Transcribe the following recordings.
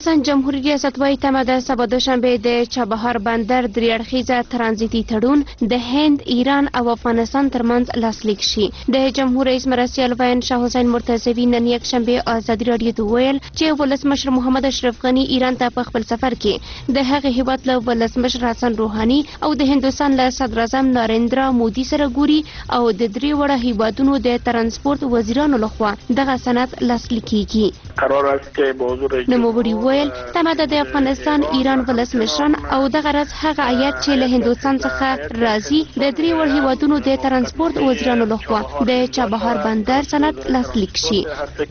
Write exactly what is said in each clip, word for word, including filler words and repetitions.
افغانستان جمهوری ریاستوای تمه ده سبا دوشنبه د چابهار بندر درې اړخیزه ترانزیتي تړون د هند، ایران او افغانستان ترمنځ لاسلیک شي. د جمهور رئیس مرستیال وین شاه حسین مرتضوی نن یکشنبه ازادي راډیو ته ویل چې ولسمشر محمد اشرف غني ایران ته په خپل سفر کې د هغه هیواد له ولسمشر حسن روحاني او د هندوستان له صدر اعظم ناریندرا مودي سره ګوري او د درې وړه هیوادونو د ترانسپورت وزیرانو لخوا دغه سند لاسلیک کیږي. قرار است که به حضور نوموړي ویل تمه ده د افغانستان ایران ولسمشران او دغه راز هغه هیات چې له هندوستان څخه راځي د درې وړ هیوادونو د ترانسپورت وزیرانو لخوا د چابهار بندر سند لاسلیک شي.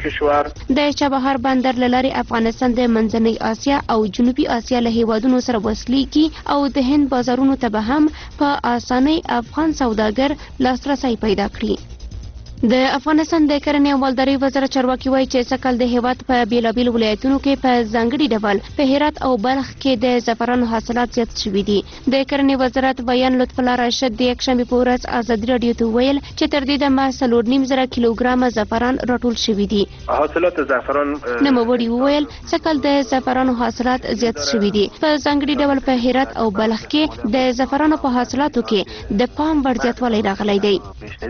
د چابهار بندر له لارې افغانستان د منځنۍ اسیا او جنوبي اسیا له هیوادونو سره وصلېږي او د هند بازارونو ته به هم په اسانۍ افغان سوداګر لاسرسی پیدا کړي. د افغانستان د کرنې او مالدارۍ وزارت چارواکي وایي چې سږ کال د هیواد په بیلابیلو ولایتونو کې په ځانګړي ډول په هرات او بلخ کې د زعفرانو حاصلات زیات شوي دي. د کرنې وزارت ویان لطف الله راشد د یکشنبې په ورځ ازادي راډیو ته ویل چې تر دې دمه څلور نیم زره کیلوګرامه زعفران راټول شوي دي. حاصلات زعفران نوموړي وویل سږ کال د زعفرانو حاصلات زیات شوي دي. په ځانګړي ډول په هرات او بلخ کې د زعفرانو په حاصلاتو کې د پام وړ زیاتوالی راغلی دی.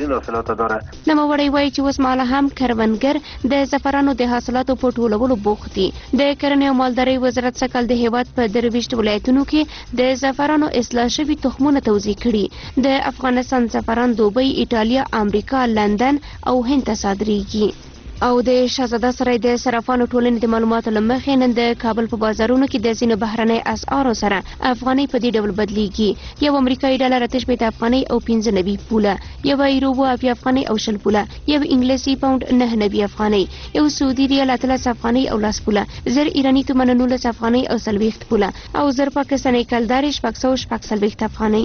نوموړی وایي چې اوس مهاله هم کروندګر د زعفرانو د حاصلاتو په ټولولو بوخت دي. د کرنې او مالدارۍ وزارت سږ کال د هیواد په درویشت ولایتونو کې د زعفرانو اصلاح شوي تخمونه توزیع کړي. د افغانستان زعفران دوبۍ، ایټالیا، امریکا، لندن او هند ته صادریږي. او د شاهزاده سرای د صرافانو ټولنې د معلوماتو له مخې نن د کابل په بازارونو کې د ځینو بهرنۍ اسعارو سره افغانۍ په دې ډول بدلیږي. یو امریکایي ډالر اته شپېته افغانۍ او پنځه نوي پوله، یو یورو اویا افغانۍ او شل پوله، یو انګلیسي پاونډ نهه نوي افغانۍ، یو سعودي ریال اتلس افغانۍ او لس پوله، زر ایراني تومن نولس افغانۍ او څلوېښت پوله او زر پاکستاني کلدارې شپږ سوه شپږ څلوېښت افغانۍ.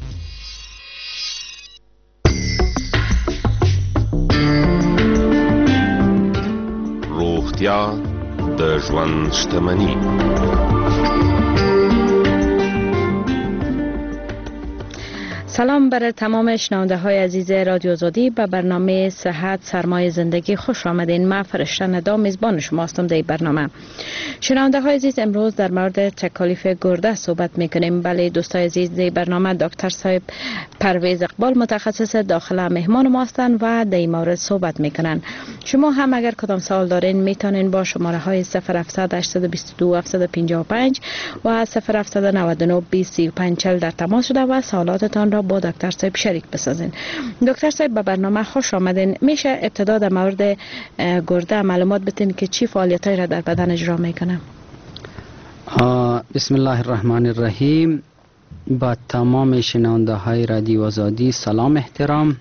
روغتیا د ژوند شتمني. سلام بر تمام شنونده های عزیز رادیو آزادی. به برنامه صحت سرمایه زندگی خوش آمدین. من فرشته ندا میزبان شما هستم در برنامه. شنونده های عزیز امروز در مورد تکالیف گرده صحبت میکنیم. بله دوستای عزیز در برنامه دکتر صاحب پرویز اقبال متخصص داخله مهمان ما هستند و در این مورد صحبت میکنن. شما هم اگر کدام سوال دارین میتونین با شماره های صفر هفتصد هشتصد و بیست و دو هفتصد و پنجاه و پنج و صفر هفتصد و نود و نه بیست سی و پنج چهل در تماس شده و سوالاتتان را با دکتر صاحب شریک بسازین. دکتر صاحب به برنامه خوش آمدین. میشه ابتدا در مورد گرده معلومات بدین که چی فعالیتایی را در بدن اجرا میکنه؟ بسم الله الرحمن الرحیم. با تمام شنونده های رادیو آزادی سلام احترام.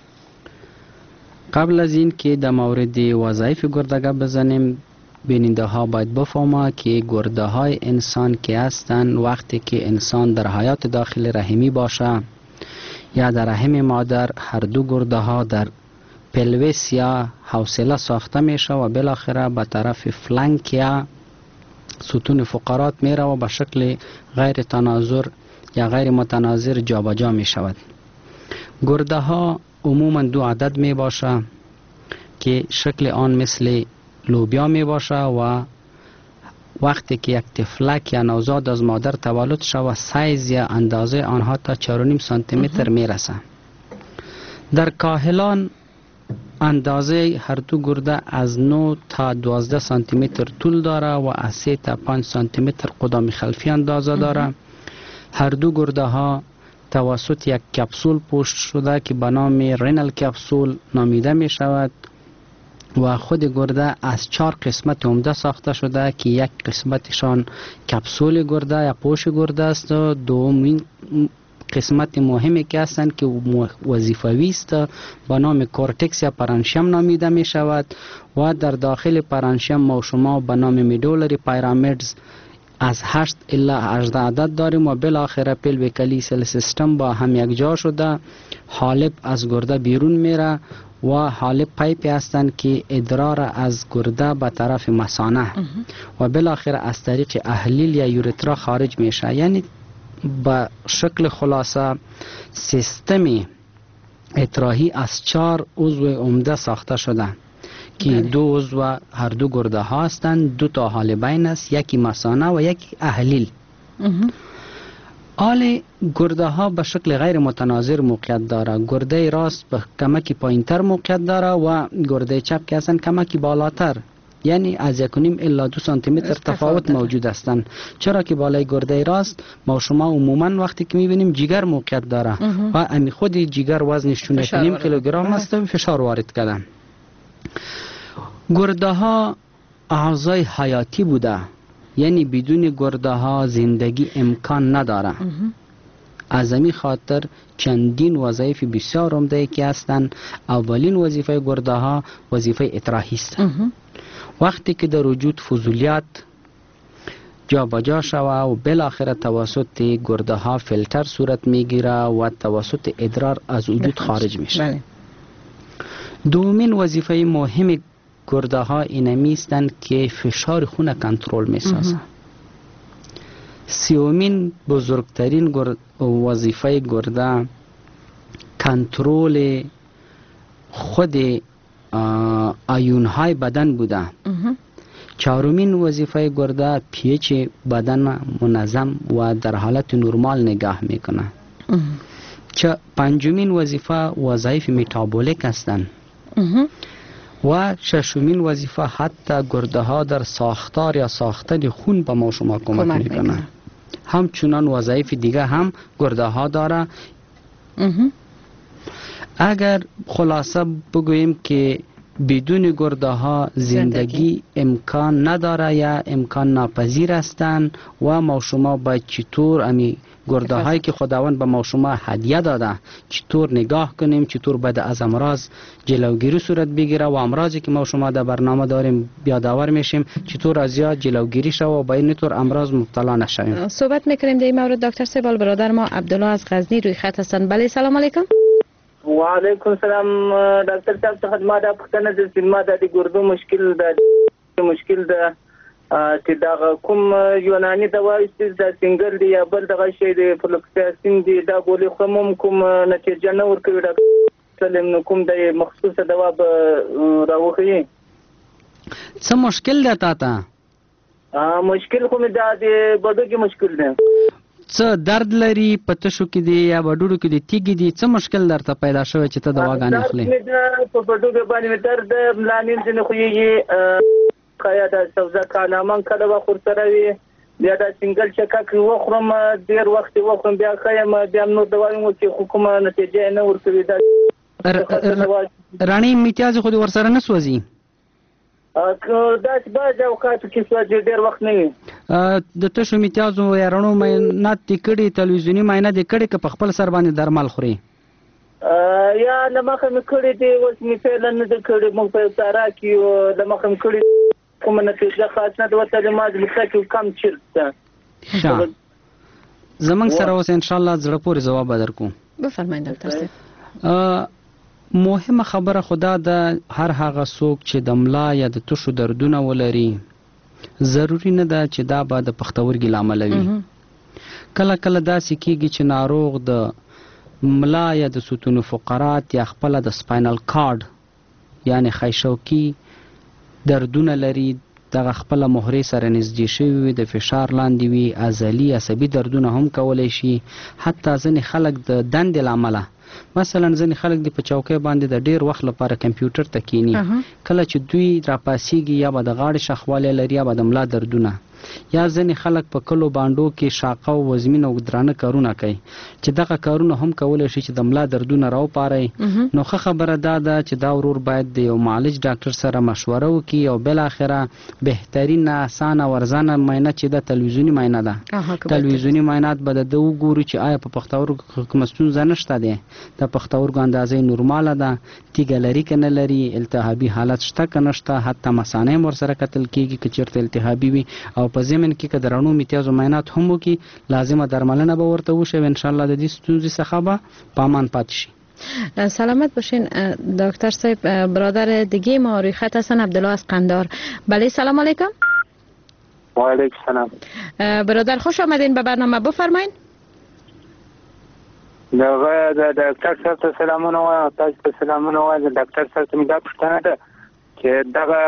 قبل از این که در مورد وظایف گرده گپ بزنیم، بیننده ها باید بفهمه که گرده های انسان که هستند وقتی که انسان در حیات داخل رحمی باشه یا در رحم مادر، هر دو گرده ها در پلویس یا حوصله ساخته میشه و بالاخره به طرف فلنک یا ستون فقرات میره و به شکل غیر تناظر یا غیر متناظر جابجا می شود. گرده ها عموما دو عدد می باشه که شکل آن مثل لوبیا می باشه و وقتی که یک طفلک یا نوزاد از مادر تولد شود سایز یا اندازه آنها تا چهار و نیم سانتی متر می رسه. در کاهلان اندازه هر دو گرده از نه تا دوازده سانتی متر طول داره و از سه تا پنج سانتی متر قدام خلفی اندازه داره. هر دو گرده ها توسط یک کپسول پوشت شده که به نام رینال کپسول نامیده می شود و خود گرده از چهار قسمت عمده ساخته شده که یک قسمتشان کپسول گرده یا پوش گرده است و دومین قسمت مهمی که هستند که وظیفوی است به نام کورتکس یا پرانشیم نامیده می شود و در داخل پرانشیم ما شما به نام میدولری پیرامیدز از هشت الی هجده عدد داریم و بالاخره پلویکلی سل سیستم با هم یک جا شده. حالب از گرده بیرون میره و حالب پایپی هستند که ادرار از گرده به طرف مثانه و بالاخره از طریق احلیل یا یورترا خارج میشه. یعنی به شکل خلاصه سیستم اطراحی از چهار عضو عمده ساخته شده که دو عضو هر دو گرده ها هستند، دو تا حالبین است، یکی مثانه و یکی اهلیل. حال گرده ها به شکل غیر متناظر موقعیت داره. گرده راست به کمکی پایینتر موقعیت داره و گرده چپ که هستند کمکی بالاتر، یعنی از یک و نیم الا دو سانتی متر تفاوت موجود هستند. چرا که بالای گرده راست ما شما عموما وقتی که میبینیم جگر موقعیت داره و امی خود جگر وزنش چون یک و نیم کیلوگرم است و فشار وارد کردن. گرده ها اعضای حیاتی بوده، یعنی بدون گرده ها زندگی امکان نداره. از همین خاطر چندین وظایف بسیار عمده که هستند. اولین وظیفه گرده ها وظیفه اطراحی است. وقتی که در وجود فضولیات جا بجا شوه و بالاخره توسط گرده ها فیلتر صورت میگیره و توسط ادرار از وجود خارج میشه. دومین وظیفه مهم گرده ها اینمی هستند که فشار خون کنترل میسازه. سیومین بزرگترین وظیفه گرده کنترل خود آیون های بدن بوده. چهارمین وظیفه گرده پیچ بدن منظم و در حالت نرمال نگاه میکنه. چه پنجمین وظیفه وظایف متابولیک هستند. و ششمین وظیفه حتی گرده ها در ساختار یا ساختن خون به ما شما کمک میکنه. همچنان وظایف دیگه هم گرده ها داره. اگر خلاصه بگوییم که بدون گرده ها زندگی امکان نداره یا امکان ناپذیر هستند و ما شما باید چطور امی گرده هایی که خداوند به ما شما هدیه داده چطور نگاه کنیم، چطور باید از امراض جلوگیری صورت بگیره و امراضی که ما شما در برنامه داریم یادآور میشیم چطور از یا جلوگیری شو و باید نطور امراض مبتلا نشویم. صحبت میکنیم در این مورد. دکتر سیبال برادر ما عبدالله از غزنی روی خط هستند. بله سلام علیکم. و علیکم سلام ډاکټر صاحب څخه ما دا پوښتنه ده چې ما د ګردو مشکل ده مشکل ده چې دا کوم یوناني دوا است د سنگل دی یا بل دغه شی دی فلوکساسین دی دا ګولې خو کوم نتیجه نه ورکوي ډاکټر سلیم کوم د مخصوصه دوا به راوخی. څه مشکل ده تا ته؟ مشکل خو مې دا د بډو کې مشکل ده. څه درد لري په تشو کې دی یا بډوړو کې دی تیږي دی څه مشکل درته پیدا شوی چې ته دواګانې اخلې؟ په بډو کې باندې مې درد ملانین ځنې خو یې کایا د سوزه کانامن کله وخور سره وي بیا د سنگل چکک وخورم ډیر وخت وخورم بیا خایم بیا نو دوایم چې حکومت نتیجه نه ورکوي. دا رانی امتیاز خو ور سره نه سوځي؟ دا چې باز اوقات کې سوځي ډیر وخت نه وي. د تشو امتیازو یا رڼو معاینات دې کړي تلویزیوني معاینه دې کړي که په خپل سر باندې درمل خوري؟ یا لمخه مې کړي دي اوس مې فعلا نه دې کړي موږ په سارا کې لمخه مې کړي کوم نتیجه خاص نه دوته د ماز مستقیم کم چیرته. ښه زمونږ سره اوس ان شاء الله زړه پورې ځواب درکو. بفرمایئ ډاکټر صاحب. مهمه خبره خدا ده هر هغه څوک چې د ملا یا د تشو دردونه ولري ضروری نه ده چې دا به د پښتورګي لامل وي. کله کله داسې کیږي چې ناروغ د ملا یا د ستون فقرات یا خپل د سپاینل کارډ یعنی خیشوکي دردونه لري، دغه خپل مهرې سره نږدې شوي وي، د فشار لاندې وي، عضلي عصبي دردونه هم کولی شي. حتی ځینې خلک د دندې له امله مثلا ځینې خلک د په چوکۍ باندې د ډیر وخت لپاره کمپیوټر ته کینی، کله چې دوی راپاسیږي یا به د غاړې شخوالی لري یا به د ملا دردونه، یا ځینې خلک په کلو بانډو کې شاقه او وزمین او درانه کارونه کوي چې دغه کارونه هم کولی شي چې د ملا دردونه راوپاري. نو ښه خبره دا ده چې دا ورور باید د یو معالج ډاکټر سره مشوره وکړي او بالاخره بهترین اسانه ورزانه معاینه چې د تلویزیوني معاینه ده. تلویزیوني معاینات به د وګورو چې آیا په پښتورګو کوم ستونزه نشته ده، د پښتورګو اندازې نورماله ده، تیږه لري که نه لري، التهابي حالت شته که نشته، حتی مثانه هم ورسره کتل کېږي که چېرته التهابي وي. او په ضمن کې که د رڼو امتیازو معاینات هم وکړي لازمه درملنه به ورته وشي و انشاءالله د دې ستونزې څخه به په امان پاتې شي. سلامت باشین دکتر صاحب. برادر دیگه ما روی خط هستن عبدالله از قندار. بله سلام علیکم. و علیکم سلام. برادر خوش آمدین به برنامه، بفرمایین. د دکتر صاحب ته سلامونه وایم، تاسو ته سلامونه وایم. د دکتر صاحب ته مې دا پوښتنه ده چې دغه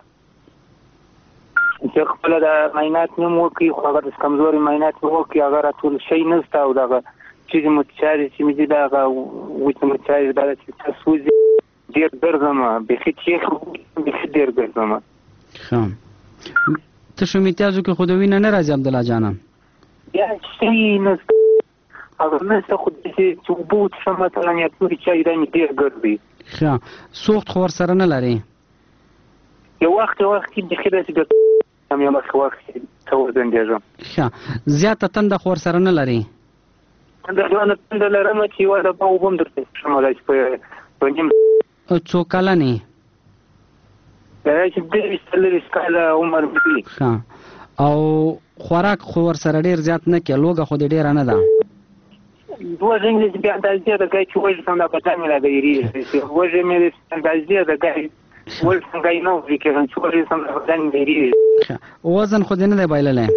چې خپل د معاینات نوم وکړي خو هغه د کمزوري معاینات وکړي هغه راټول شي نشته او دغه چې متشاري چې مې دي دغه وچ متشاري دا چې تاسو ډېر ګرځم بخي چې بخي ډېر ګرځم ښه ته شو میتیازو کې خو د وینه نه راځي عبدالله جانه یا چې نشته هغه نشته خو چې وبو څه مثلا یا پوری چای دا مې ډېر ګرځي ښه سوخت خو ورسره نه لري یو وخت یو وخت کې بخي داسې ګرځم هم یو وخت وخت ته وزندېږم ښه زیاته تنده خو ورسره نه لري د ځوانه تنده لرم چې یوه ډبه اوبه هم درته شمولی چې په نیم څو کلنې دا چې دېرش څلېرویشت کاله عمر مې وي ښه او خوراک خو ورسره ډېر زیات نه کړي لوږه خو دې ډېره نه ده وږی مې چې بیا اندازې ده ګای چې وږی سم دا بدن مې راته هېرېږي وږی مې اندازې ده ګای وږی سم ګای نه وږي کېږم چې وږی سم دا بدن مې هېرېږي وزن خو دې نه دی بایللی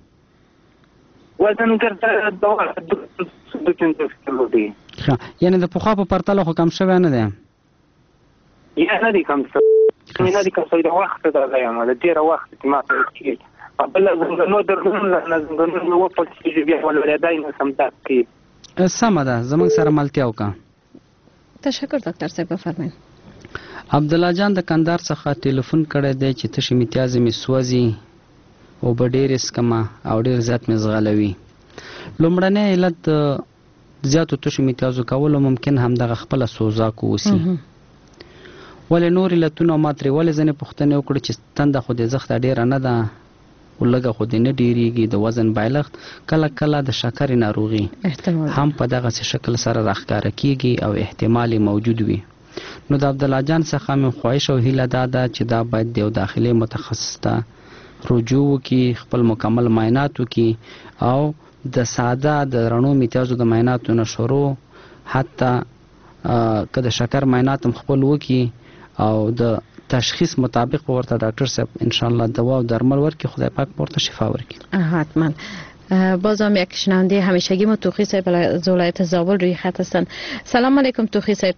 وزن ګرځه دوه دوه پنځوس کیلو دی ښه یعنې د پخوا په پرتله خو کم شوی نه دی یا نه دی کم شوی نه دی کم شوی د وخت دغه یم د ډېره وخت چې ما ته کېږي بله زنګنو دردونه له زنګنو مې وپړسېږي بیا ولولېدی نه سم درد کوي سمه ده زموږ سره ملتیا وکړه تشکر ډاکټر صاحب بفرمایئ عبدالله جان د کندهار څخه ټلیفون کړی دی چې تشې میتیازې مې سوځي اوبه ډېرې څکمه او ډېر زیات مې ځغلوي لومړنی علت د زیاتو تشو میتیازو کولو ممکن همدغه خپله سوزاک واوسي ولې نور علتونه ما ترې ولې ځینې پوښتنې وکړو چې تنده خو دې زښته ډېره نه ده لږه خو دې نه ډېرېږي د وزن بایلښت کله کله د شکرې ناروغي هم په دغسې شکل سره راښکاره کیږي او احتمال یې موجود وي نو د عبدالله جان څخه مې خواهش او هیله دا ده چې دا باید د یو داخلي متخصص ته رجوع وکړي خپل مکمل معاینات وکړي او د ساده د رڼو میتیازو د معایناتو نه شروع حتی که د شکر معاینات هم خپل وکړي او د تشخیص مطابق به ورته ډاکټر صاحب انشاءالله دوا او درمل ورکړي خدای پاک به ورته شفا ورکړي حتما باز هم یک شنونده همیشگی ما توخی صاحب از ولایت زابل روی خط هستند سلام علیکم توخی صاحب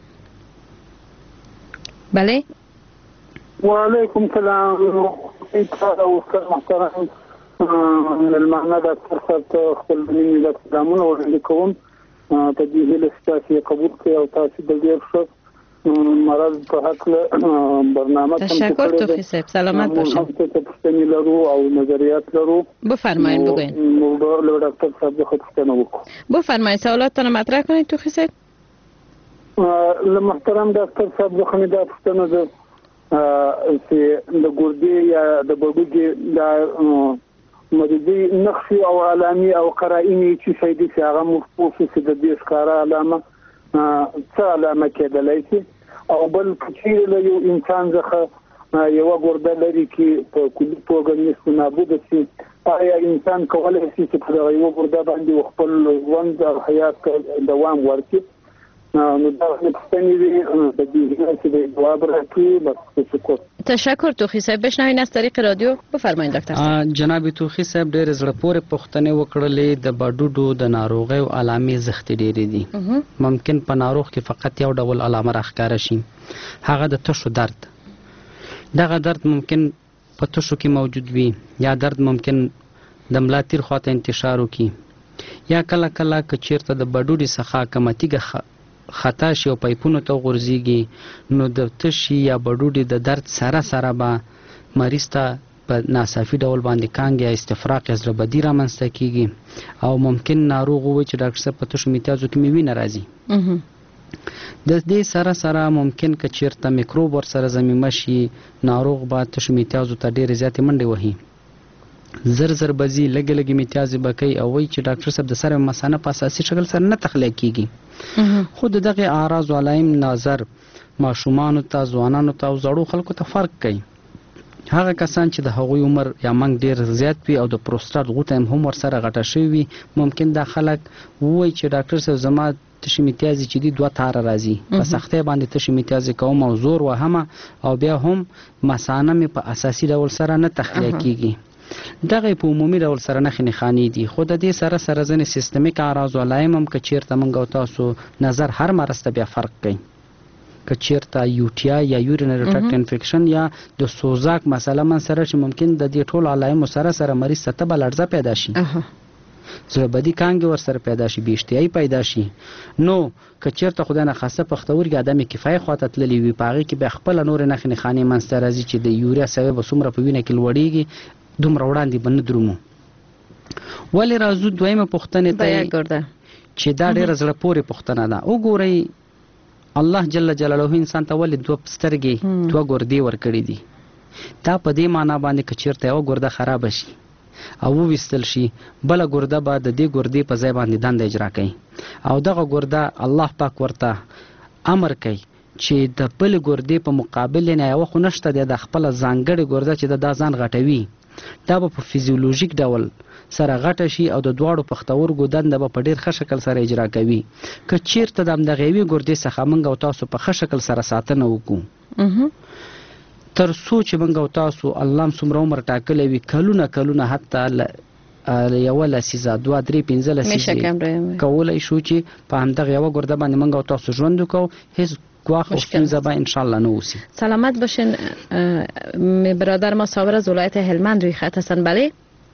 بله و علیکم سلام محترم المعنى دكتور صاحب خپل مني د سلامونه وړاندې کوم په دې هیله چې قبول کړئ او تاسو د ډیر ښه مرض په حق برنامه تشکر توفیق صاحب سلامت باشید هم څه پوښتنې لرو او نظریات لرو بفرمایید بگوین موضوع له ډاکټر صاحب څخه پوښتنه وکړو بفرمایید سوالاتتون مطرح کنید توفیق صاحب له محترم ډاکټر صاحب څخه مې دا پوښتنه ده چې د ګردې یا د بډوګې د مریضي نقشي او علامي او قرائني چې شي دي چې هغه مخصوص چې د دې ښکارا علامه څه علامه کېدلای شي او بل چې له یو انسان څخه یو ګرده لري چې په کلي توګه نشي نابود شي آیا انسان کولای شي چې په یو ګرده باندې خپل ژوند او حیات دوام ورکړي نو دا پوښتنې دي د دې چې د جواب راکړي بس شکر تشکر توخی صاحب بشنوین از طریق رادیو بفرمایید دکتر صاحب جناب توخی صاحب ډېر زړه پورې پوښتنې وکړلې د بډوډو د ناروغۍ او علامې زښتې ډېرې دي ممکن په ناروغ کې فقط یو ډول علامه راښکاره شي هغه د تشو درد دغه درد ممکن په تشو کې موجود وي یا درد ممکن د ملا تیر خواته انتشار وکړي یا کله کله که چیرته د بډوډې څخه کومه تیږه خطا شي او پایپونو ته غورځېږي نو د تشي یا بډوډې د درد سره سره به مریض ته په ناڅاپي ډول باندې کانګ یا استفراق یا زړه بدي رامنځته کېږي او ممکن ناروغ ووایي چې ډاکټر صاحب په تشو میتیازو کې مې وینه راځي د دې سره سره ممکن که چیرته میکروب ورسره ضمیمه شي ناروغ به تشو میتیازو ته ډېرې زیاتې منډې وهي زر زر بزي لګ لګ میتیازې به کوي او وایي چې ډاکټر صاحب د سره مثانه په اساسي شکل سره نه تخلیه کېږي خو د دغه اعراض او علائم نظر ماشومانو ته ځوانانو ته او زړو خلکو ته فرق کوي هغه کسان چې د هغوی عمر یا منګ ډیر زیات وي او د پروستات غوټه هم ورسره غټه شوی وي ممکن دا خلک وایي چې ډاکټر صاحب زما تشې میتیازې چې دي دوه تاره راځي په سختۍ باندې تشې میتیازې کوم او زور وهمه او بیا هم مثانه مې په اساسي ډول سره نه تخلیه کېږي دغه په عمومي ډول سره نښې نښانې دي خو د دې سره سره ځینې سیستمیک اعراض او علائم هم که چیرته موږ او تاسو نظر هر مرض ته بیا فرق کوي که چیرته یوټیا یا یورینری ټراکټ انفیکشن یا د سوزاک مسله من سره چې ممکن د دې ټول علایمو سره سره مریض ته تبه لړزه پیدا شي، زړه بدی کانګې ور سره پیدا شي، بې اشتهایي پیدا شي، نو که چیرته خدای نخواسته پښتورګي عدم کفایت خواته تللي وي، په هغې کې بیا خپله نورې نښې نښانې منځته راځي چې د یوریا سوی به څومره په وینه کې لوړېږي دومره وړاندې به نه درومو. ولې راځو دویمه پوښتنې ته چې دا ډېره زړه پورې پوښتنه ده. وګورئ الله جل جلاله انسان ته ولې دوه سترګې دوه ګردې ورکړي دي؟ دا په دې معنا باندې که چیرته یوه ګرده خرابه شي او وویستل شي، بله ګرده به د دې ګردې په ځای باندې دنده اجرا کوي، او دغه ګرده الله پاک ورته امر کوي چې د بلې ګردې په مقابل نه یوه خو نشته دی، د خپله ځانګړې ګرده چې د دا ځان غټوي دا به په فیزیولوژیک ډول سره غټه شي او د دواړو پښتورګو دنده به په ډېر ښه شکل سره اجرا کوي. که چیرته د همدغې یوې ګردې څخه موږ او تاسو په ښه شکل سره ساتنه وکړو تر څو چې موږ او تاسو الله هم څومره عمر ټاکلی وي، کلونه کلونه حتی یوه لسیزه دوه درې پنځه لسیزې کولی شو چې په همدغه یوه ګرده باندې موږ او تاسو ژوند وکړو، هیڅ گواخ و ستونزه به انشالله نوسی. سلامت باشین. برادر ما صابر از ولایت هلمند روی خط هستن. بله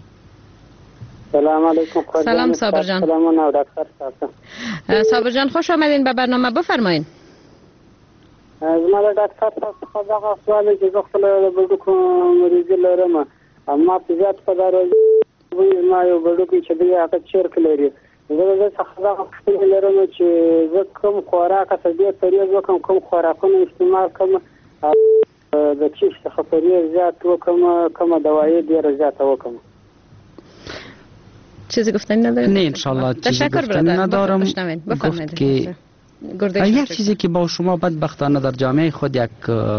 سلام علیکم. سلام صابر جان. سلام و دکتر صاحب. صابر جان خوش آمدین به برنامه، بفرمایید. زما د ډاکټر صاحب څخه دا سوال چې زه خپل د بډوکو مریض لرم، اما په ذات په دار وي ما یو بډوکو چې دی هغه چیرک لري، زه د څخه دا خپل لرم چې زه کوم خوراک څه دې پریز وکم، کوم خوراکونه استعمال کوم، د چیش څخه پریز زیات وکم، کوم دوايي ډیر زیات وکم. چیزی گفتنی ندارید؟ نه انشالله چیزی گفتنی ندارم. گفت که یک چیزی که با شما بدبختانه در جامعه خود یک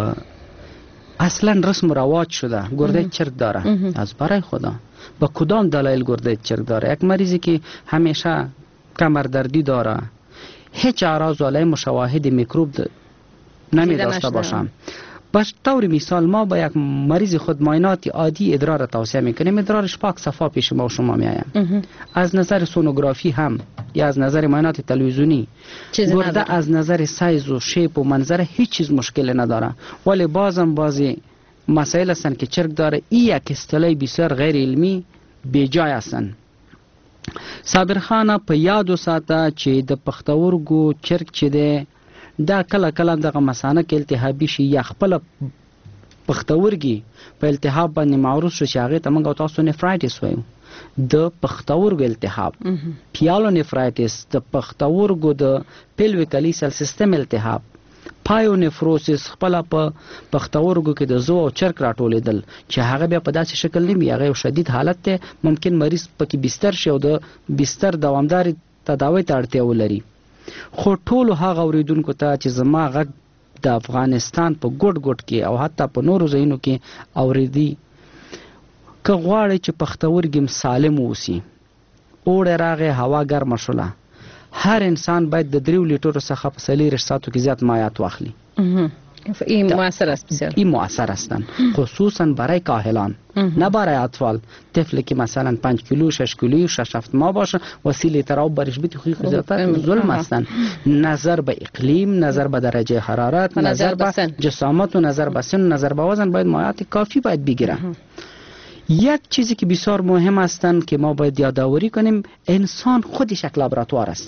اصلا رسم و رواج شده، گرده چرک داره. از برای خدا با کدام دلایل گرده چرک داره؟ یک مریضی که همیشه کمردردی داره، هیچ اعراض و علائم شواهد میکروب نمی داشته باشم. بس طور مثال ما با یک مریض خود معاینات عادی ادرار را توصیه میکنیم، ادرارش پاک صفا پیش ما و شما میایم. از نظر سونوگرافی هم یا از نظر معاینات تلویزیونی گرده از نظر سایز و شیپ و منظر هیچ چیز مشکل نداره، ولی بازم بازی مسائل هستند که چرک داره. این یک اصطلاح بسیار غیر علمی بیجای هستند. صابر خانه په یاد وساته چې د پښتورګو چرک چې دی دا کله کله دغه مثانه کې التهابي شي یا خپل پښتورګي په التهاب باندې معروف شي چې هغه ته موږ او تاسو نفرایټس وایو. د پښتورګو التهاب پیالو نفرایټس، د پښتورګو د پیلویکالیسل سیستم التهاب، پایو نفروسس خپل په پښتورګو کې د زو او چرک راټولېدل چې هغه بیا په داسې شکل نه وي، هغه یو شدید حالت ته ممکن مریض پکې بستر شي او د بستر دوامداري تداوی ته اړتیا ولري. خو ټولو هغه اوریدونکو ته چې زما غږ د افغانستان په ګوټ ګوټ کې او حتی په نورو ځایونو کې اوریدي، که غواړئ چې پښتورګي سالم اوسي، اوړی راغی هوا ګرمه شوله، هر انسان باید د دریو لیټرو څخه په څلېرویشت ساعتو کې زیات مایعات واخلي. این مؤثر است بسیار. این مؤثر هستند خصوصا برای کاهلان، نه برای اطفال. طفلی که مثلا پنج کیلو شش کیلو شش هفت ماه باشه و سی لیتر آب برش بیتی خوی خزیرتر ظلم هستند. نظر به اقلیم، نظر به درجه حرارت، نظر به جسامت و نظر به سن و نظر به وزن باید مایعات کافی باید بگیره. یک چیزی که بسیار مهم هستند که ما باید یادآوری کنیم، انسان خودش یک لابراتوار است.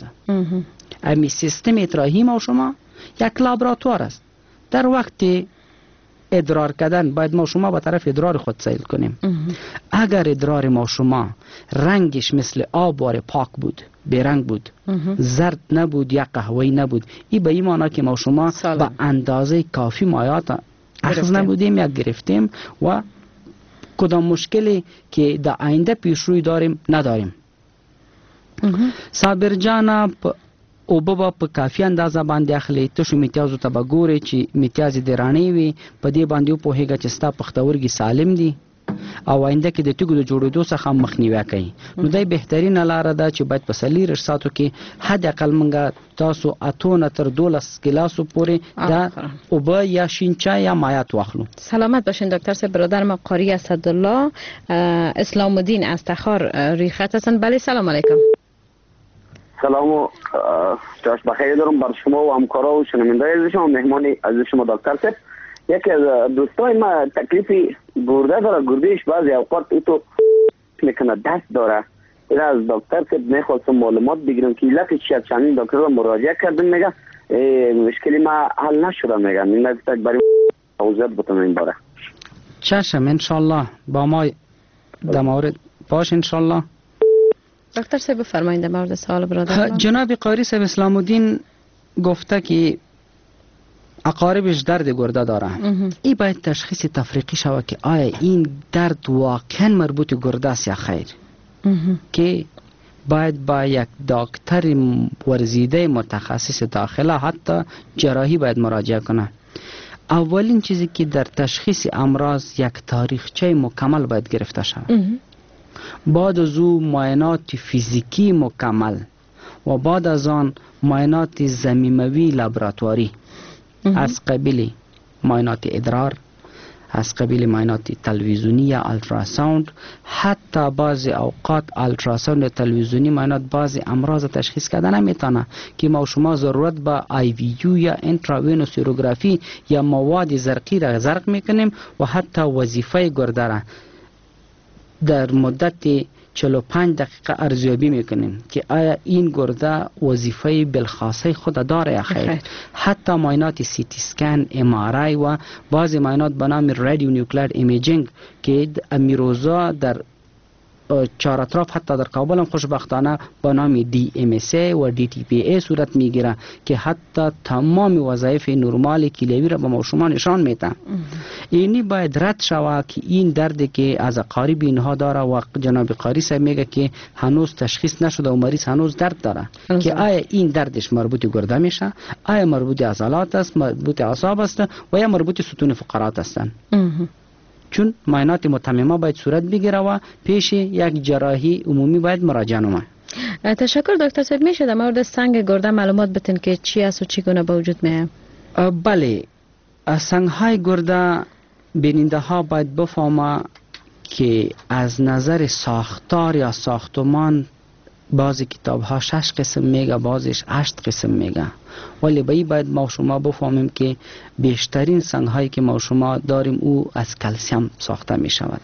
امی سیستم اطراحی ما و شما یک لابراتوار است. در وقت ادرار کردن باید ما شما به طرف ادرار خود سیل کنیم. اگر ادرار ما شما رنگش مثل آب وار پاک بود، بیرنگ بود، زرد نبود یا قهوه‌ای نبود، این به این معنی که ما شما به اندازه کافی مایعات اخذ نبودیم یا گرفتیم و کدام مشکلی که در آینده پیشروی داریم نداریم. صابر جان او به په کافی اندازه باندې اخلي، تاسو میتیازو ته بګورئ چې میتیازي د رانې وي، په دې باندې په هیګه چې ستا پښتورګي سالم دي او آینده کې د تیګو د جوړېدو څخه مخنیوي کوي. نو دای بهترینه لاره ده چې باید په څلېرویشت ساعتو کې حد اقل منګه تاسو اته نه تر دولس ګلاسو پورې دا اوبه یا شین چای یا مایعات واخلو. سلامت باشین دکتر صاحب. برادر ما قاری اسدالله اسلام الدین از تخار روی خط هستند. بله سلام علیکم. سلام و جاش بخیر دارم بر شما و همکارا و شنوندگان عزیز شما، مهمان عزیز شما دکتر صاحب. یکی از دوستای ما تکلیفی گرده داره، گردهش بعضی اوقات تو میکنه دست داره. این از دکتر صاحب میخواستم معلومات بگیرم که علتش چیه. چندین دکتر رو مراجعه کردم، میگه مشکلی ما حل نشده، میگه این نزدیک برای توضیحات بتونم این باره. چشم انشالله با ما در مورد باش انشالله. دکتر صاحب بفرمایید در مورد سوال برادر. جناب قاری صاحب اسلام الدین گفته که اقاربش درد گرده داره. این باید تشخیص تفریقی شود که آیا این درد واقعا مربوط گرده است یا خیر. که باید با یک دکتر ورزیده متخصص داخله حتی جراحی باید مراجعه کنه. اولین چیزی که در تشخیص امراض یک تاریخچه مکمل باید گرفته شود. بعد از او معاینات فیزیکی مکمل و بعد از آن معاینات ضمیموی لابراتواری از قبیل معاینات ادرار، از قبیل معاینات تلویزیونی یا التراساوند. حتی بعضی اوقات التراساوند تلویزیونی معاینات بعضی امراض تشخیص کردن نمیتونه که ما شما ضرورت به آی وی یو یا انتراوینوسیروگرافی یا مواد زرقی را زرق میکنیم و حتی وظیفه گرده را در مدت چهل و پنج دقیقه ارزیابی میکنیم که آیا این گرده وظیفه بالخاصه خود داره یا خیر. حتی معاینات سی تی اسکن، ام آر آی و بعضی معاینات به نام رادیو نیوکلیر ایمیجینگ که امیروزا در چهار اطراف حتی در کابل هم خوشبختانه با نام دی ام اس ای و دی تی پی ای صورت میگیره که حتی تمام وظایف نرمال کلیوی را به ما شما نشان میده. اینی باید رد شود که این دردی که از اقارب اینها داره و جناب قاری صاحب میگه که هنوز تشخیص نشده و مریض هنوز درد داره که آیا این دردش مربوط گرده میشه، آیا مربوط عضلات است، مربوط اعصاب است و یا مربوط ستون فقرات هستند. چون معاینات متممه باید صورت بگیره و پیش یک جراحی عمومی باید مراجعه نماید. تشکر دکتر صاحب. میشه در مورد سنگ گرده معلومات بدین که چی است و چگونه به وجود میاد؟ بله، سنگ های گرده بیننده ها باید بفهمه که از نظر ساختار یا ساختمان بعضی کتاب ها شش قسم میگه، بعضیش هشت قسم میگه، ولی به این باید ما شما بفهمیم که بیشترین سنگ هایی که ما شما داریم او از کلسیم ساخته می شود.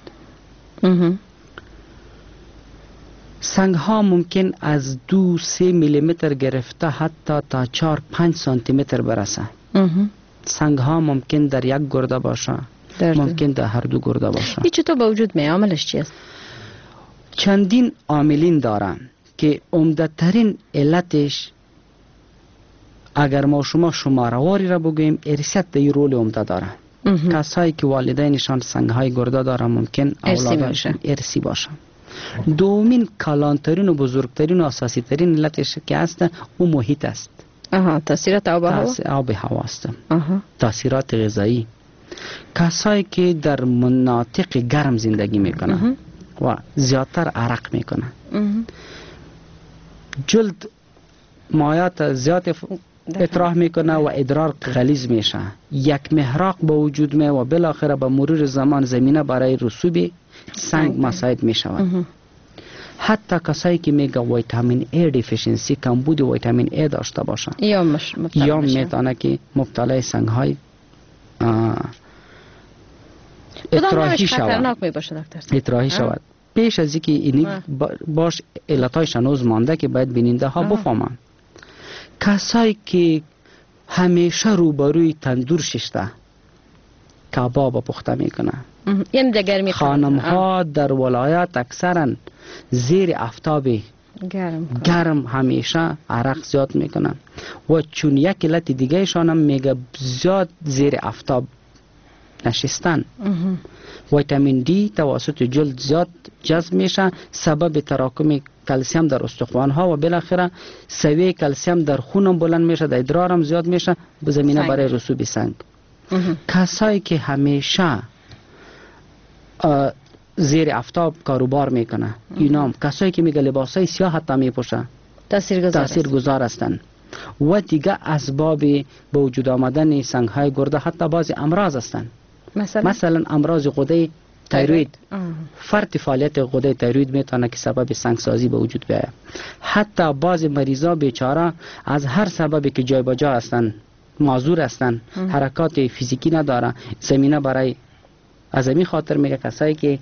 سنگ ها ممکن از دو سه میلیمتر گرفته حتی تا چار پنج سانتی متر برسه. سنگ ها ممکن در یک گرده باشه، ممکن در هر دو گرده باشه. این چطور به وجود می؟ عاملش چی است؟ چندین عاملین دارن که عمده ترین علتش اگر ما شما شمارواری را بگوییم ارثیت در این رول عمده داره. کسایی که والدینشان سنگ های گرده دارن ممکن اولادشان ارثی باشه. دومین کلانترین و بزرگترین و اساسی ترین علتش که هست او محیط است. آها، تاثیرات آب و هوا. آب و هوا است. تاثیرات غذایی. کسایی که در مناطق گرم زندگی میکنن و زیادتر عرق میکنن، جلد مایات زیاد اطراح میکنه و ادرار غلیظ میشه، یک محراق با وجود می و بالاخره با مرور زمان زمینه برای رسوب سنگ مساعد میشود. حتی کسایی که میگه ویتامین ای دیفیشنسی، کمبود ویتامین ای داشته باشن یا مش مبتلا یا میتونه که مبتلای سنگ های اطراحی شود. اطراحی شود. پیش از اینکه این باش علتایش هنوز مانده که باید بیننده ها بفهمن. کسایی که همیشه روبروی تندور ششته کباب پخته میکنه، یعنی در گرمی خانم ها در ولایت اکثرا زیر آفتاب گرم گرم همیشه عرق زیاد میکنن و چون یک علت دیگه ایشان هم میگه زیاد زیر آفتاب نشستن. ویتامین دی توسط جلد زیاد جذب میشه، سبب تراکم کلسیم در استخوان ها و بالاخره سویه کلسیم در خون بلند میشه، در ادرار هم زیاد میشه، به زمینه برای رسوب سنگ. کسایی که همیشه زیر آفتاب کاروبار میکنه، اینا هم کسایی که میگه لباسای سیاه حتی میپوشن تاثیر گذار هستن. و دیگه اسباب به وجود آمدن سنگ های گرده حتی بعضی امراض هستن. مثلا مثلا امراض غده تایروید، فرط فعالیت غده تایروید میتونه که سبب سنگسازی به وجود بیاید. حتی بعض مریضا بیچاره از هر سببی که جای با جا هستن، معذور هستن، حرکات فیزیکی نداره، زمینه برای از این خاطر میگه کسایی که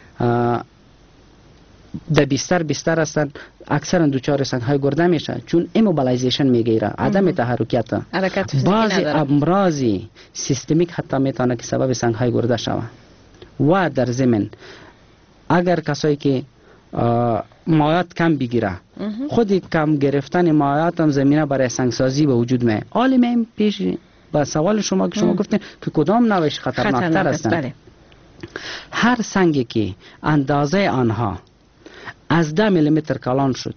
در بیستر بیستر هستن اکثرا دوچار سنگهای گرده میشه، چون ایموبیلایزیشن میگیره، عدم تحرکات. بعض امراض سیستمیک حتی میتونه که سبب سنگهای گرده شوه. و در ضمن اگر کسایی که مایات کم بگیره، خودی کم گرفتن مایات هم زمینه برای سنگسازی به وجود میاد. عالم پیش با سوال شما که شما گفتین که کدام نوعش خطرناکتر هستن. هر سنگی که اندازه آنها از ده میلیمتر کلان شد،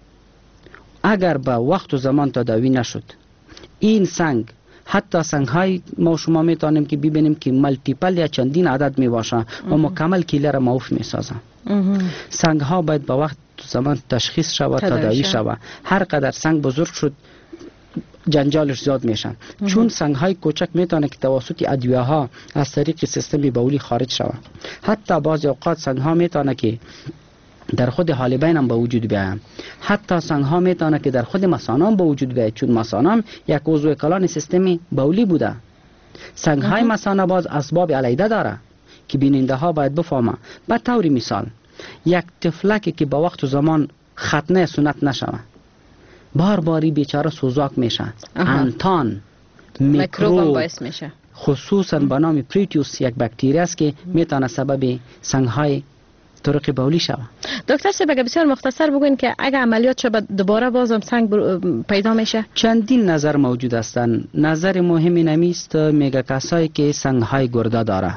اگر به وقت و زمان تداوی نشد، این سنگ حتی سنگ های ما شما میتونیم که ببینیم که ملتیپل یا چندین عدد می باشه و مکمل کیله را موف می سازن. سنگ ها باید به وقت و زمان تشخیص شود، تداوی شود. هر قدر سنگ بزرگ شد جنجالش زیاد میشن، چون سنگ های کوچک میتونه که توسط ادویه ها از طریق سیستم بولی خارج شود. حتی بعضی اوقات سنگ ها میتونه که در خود حالبین هم به وجود بیاید. حتی سنگ ها میتونه که در خود مثانه هم به وجود بیاید، چون مثانه هم یک عضو کلان سیستم بولی بوده. سنگ های مثانه باز اسباب علیده داره که بیننده ها باید بفهمه. به طور مثال یک طفلکی که به وقت و زمان ختنه سنت نشوه، بار باری بیچاره سوزاک میشه، انتان، میکروب باعث میشه، خصوصا به نام پریتیوس یک باکتری است که میتونه سبب سنگ های طرق بولی شود. دکتر صاحب اگه بسیار مختصر بگوین که اگه عملیات شد دوباره بازم سنگ پیدا میشه؟ چندین نظر موجود هستند. نظر مهمی نمیست میگه کسایی که سنگ های گرده داره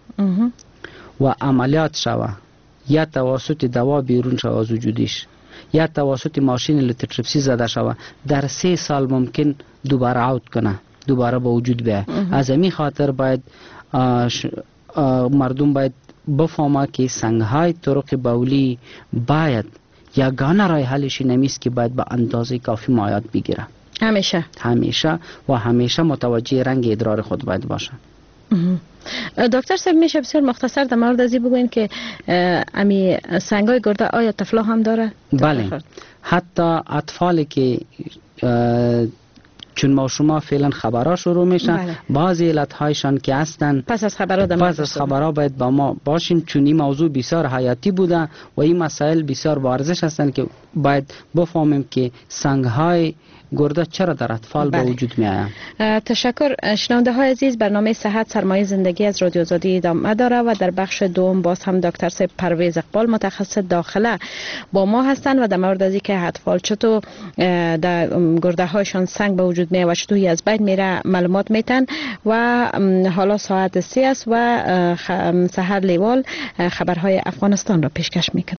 و عملیات شود، یا توسط دوا بیرون شود از وجودش، یا توسط ماشین لیتوتریپسی زده شود، در سه سال ممکن دوباره عود کنه، دوباره به وجود بیاید. از این خاطر باید آش آ مردم باید بفهمه که سنگ های طرق بولی باید یگانه راه حلش نمیست که باید به اندازه کافی مایات بگیره. همیشه همیشه و همیشه متوجه رنگ ادرار خود باید باشه. دکتر صاحب میشه بسیار مختصر در مورد ازی بگوین که امی سنگای گرده آیا طفلا هم داره؟ بله، حتی اطفالی که چون ما شما فعلا خبرها شروع میشن، بله. بعضی علتهایشان که هستن پس از خبرها پس از خبرها باید با ما باشیم، چون این موضوع بسیار حیاتی بوده و این مسائل بسیار وارزش هستند که باید بفهمیم که سنگ های گرده چرا در اطفال بله. به وجود می آید. تشکر. شنونده های عزیز، برنامه صحت سرمایه زندگی از رادیو آزادی ادامه داره و در بخش دوم باز هم دکتر صاحب پرویز اقبال متخصص داخله با ما هستند و در مورد از اینکه اطفال چطور در گرده هایشان سنگ به وجود می آید و چطور از بین میره معلومات میتن. و حالا ساعت سه است و سحر لیوال خبرهای افغانستان را پیشکش میکنه.